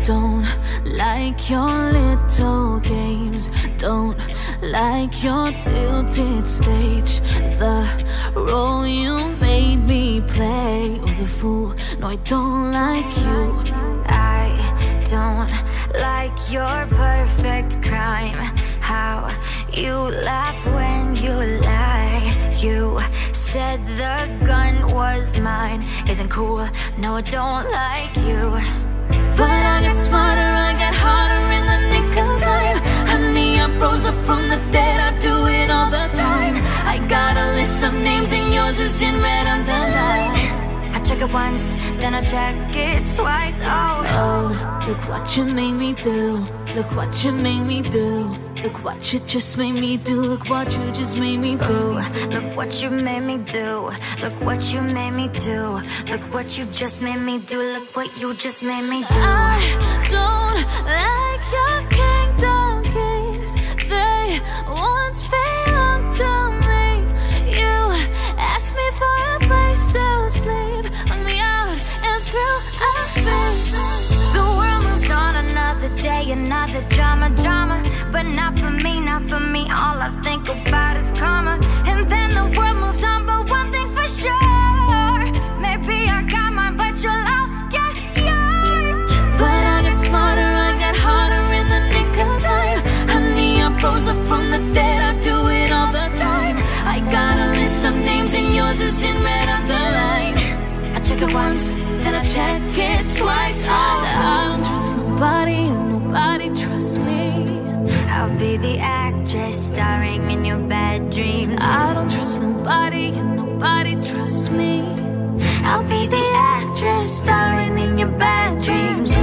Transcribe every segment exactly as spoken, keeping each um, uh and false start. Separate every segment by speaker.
Speaker 1: Don't like your little games, don't like your tilted stage, the role you made me play, or the fool. No, I don't like you.
Speaker 2: I don't like your perfect crime, how you laugh when you lie. You said the gun was mine, isn't cool. No, I don't like you.
Speaker 1: But I got smarter, I got harder in the nick of time. Honey, I rose up from the dead, I do it all the time. I got a list of names and yours is in red underline.
Speaker 2: I check it once, then I check it twice, oh.
Speaker 1: Oh, look what you made me do. Look what you made me do. Look what you just made me do. Look what you just made me do.
Speaker 2: Ooh, look what you made me do. Look what you made me do. Look what you just made me do. Look what you just made me do.
Speaker 1: I don't like your kingdom keys. They once belonged to me. You asked me for a place to sleep, hung me out and threw a fence.
Speaker 2: The world moves on, another day, another drama, drama. But not for me, not for me. All I think about is karma. And then the world moves on, but one thing's for sure. Maybe I got mine, but you'll all get yours.
Speaker 1: But I got smarter, I got harder in the nick of time. Honey, I rose up from the dead, I do it all the time. I got a list of names and yours is in red underline.
Speaker 2: I check it once, then I check it twice, oh.
Speaker 1: I don't trust nobody, and nobody trusts me.
Speaker 2: I'll be the actress starring in your bad dreams.
Speaker 1: I don't trust nobody and nobody trusts me.
Speaker 2: I'll be the actress starring in your bad dreams.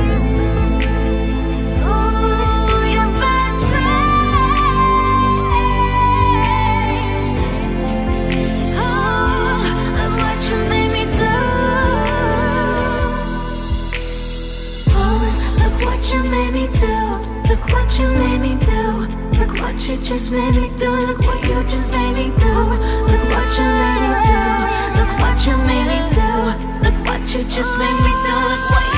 Speaker 1: You made me do, look what you made me do, look what you just made me do, look what you just made me do, look what you made me do, look what you made me do, look what you just made me do, look what